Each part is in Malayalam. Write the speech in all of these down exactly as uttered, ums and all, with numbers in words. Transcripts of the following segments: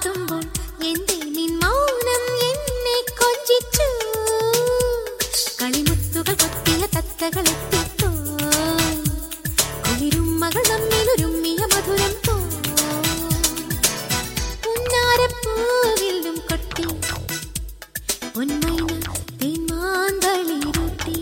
കാട്ടുമ്പോൾ എന്തേ നിൻ മൗനം എന്നെ കൊഞ്ചിച്ചു. കളിമുത്തുകൾ കൊത്തിയ തത്തകളെത്തിത്തോ കുളിരുമ്മകൾ നമ്മിലൊരുമ്മിയ മധുരം പോ. പുന്നാരപ്പൂവിലും കൊട്ടി പൊന്മൈന തേന്മാന്തളിരുട്ടി.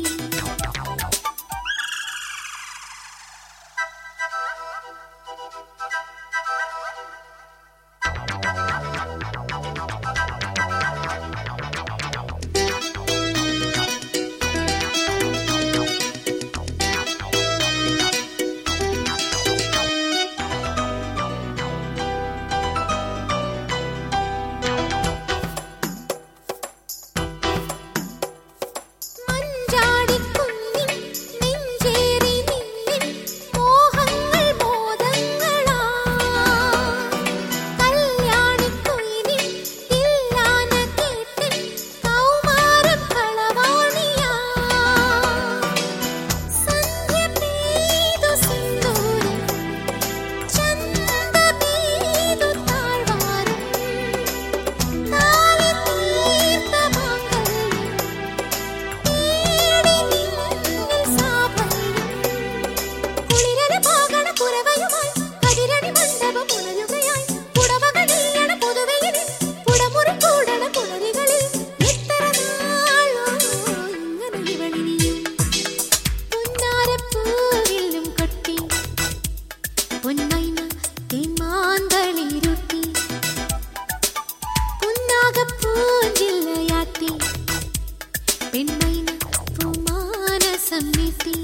പൊന്മൈന തേന്മാന്തളിരുട്ടി പുന്നാകപ്പൂഞ്ചില്ലയാത്തി പെൺമൈന പൂമാനസം നീട്ടി.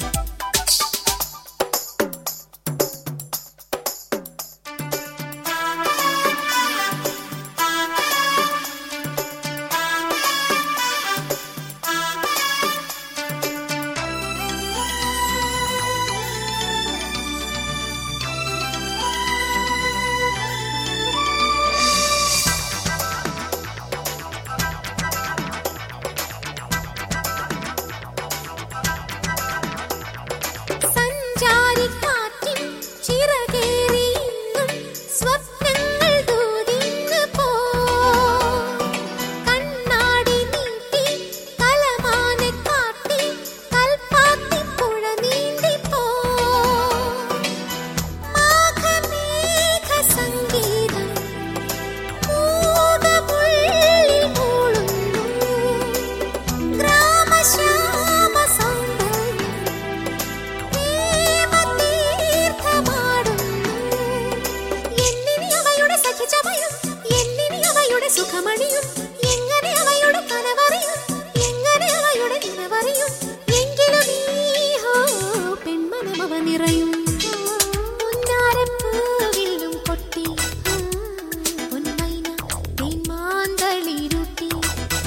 സുഖമണിയും എങ്ങനെ അവയുടെ കനവറിയും എങ്ങനെ അവയുടെ നിലവറിയും എങ്കിലും നീഹോ പെൺമനമവ നിറയും. പുന്നാരപ്പൂവിലും കൊട്ടി പൊന്മൈന തേന്മാന്തളിരുട്ടി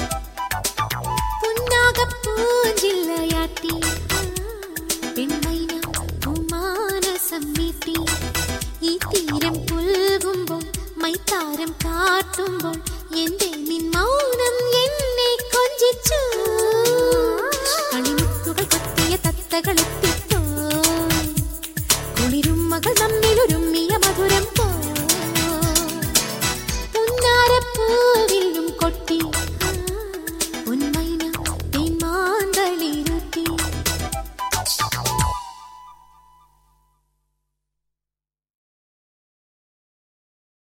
പുന്നാകപ്പൂഞ്ചില്ലയാത്തി പെൺമൈന പൂമാനസം നീട്ടി. ഈ തീരം പുൽകുമ്പോൾ മൈത്താരം കാട്ടുമ്പോൾ എന്തേ നിൻ മൗനം എന്നെ കൊഞ്ചിച്ചു. കളിമുത്തുകൾ കൊത്തിയ തത്തകളെത്തി